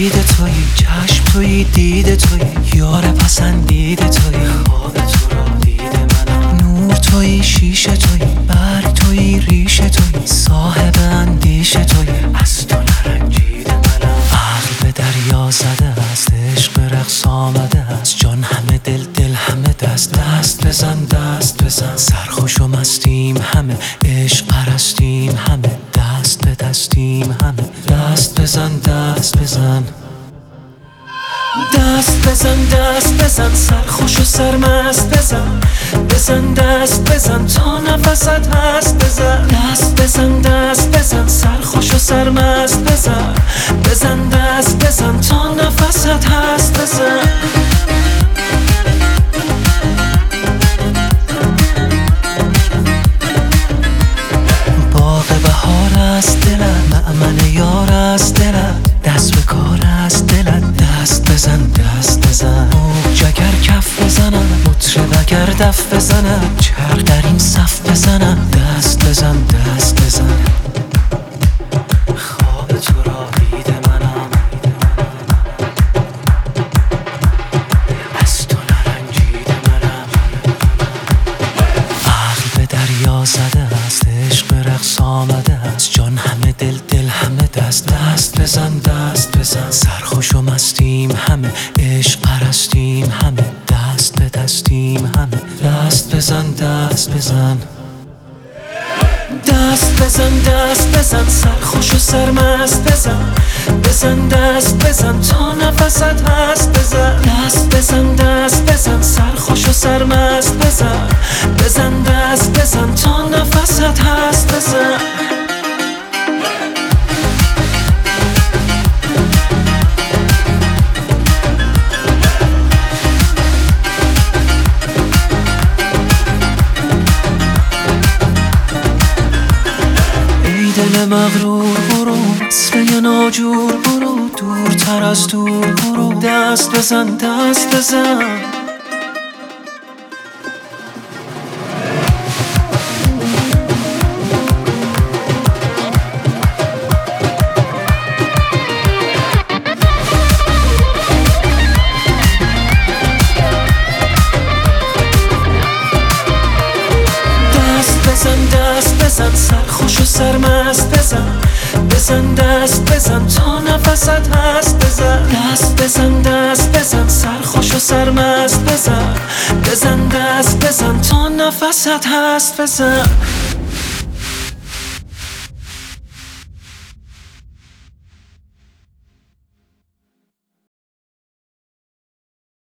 امید تویی، چشم تویی، دید تویی، یار پسندید تویی، خواب تو را دید منم. نور تویی، شیشه تویی، برگ تویی، ریشه تویی، صاحب اندیشه تویی، از تو نرنجید منم. عقل به دریا زده است، عشق به رقص آمده است، جان همه دل، دل همه دست. دست بزن، دست بزن، سرخوش و مستیم همه، عشق پرستیم همه، دست به دستیم همه. دست بزن، دست بزن، دست بزن، دست بزن، سرخوش و سرمست بزن. بزن دست بزن تا نفست هست، بزن دست بزن، دست بزن، سرخوش و سرمست بزن. بزن دست بزن تا نفست هست، بزن. باغ بهار است دلت، مأمن یار است دلت، دست به کار است دلت. دست بزن، دست بزن، موج اگر کف بزنم، مطرب اگر دف بزنم، چرخ در این صف بزنم. دست بزن، دست بزن، خواب تو را دید منم، از تو نرنجید منم. عقل به دریا زده است، عشق به رقص آمده است، جان همه دل، دل همه دست. دست بزن، دست بزن، سرخوش و مستیم همه، عشق پرستیم همه، دست به دستیم همه. دست بزن، دست بزن، دست بزن، دست بزن، سرخوش و سرمست بزن. بزن دست بزن تا نفست هست، بزن دست بزن، دست بزن، سرخوش و سرمست بزن. بزن دست بزن تا نفست هست، بزن. دل مغرور برو، وصله ناجور برو، دورتر از دور برو. دست بزن، دست بزن، دست بزن، سرخوش و سرمست بزن. بزن دست بزن تا نفست هست، بزن دست بزن، دست بزن، سرخوش و سرمست بزن. بزن دست بزن تا نفست هست، بزن.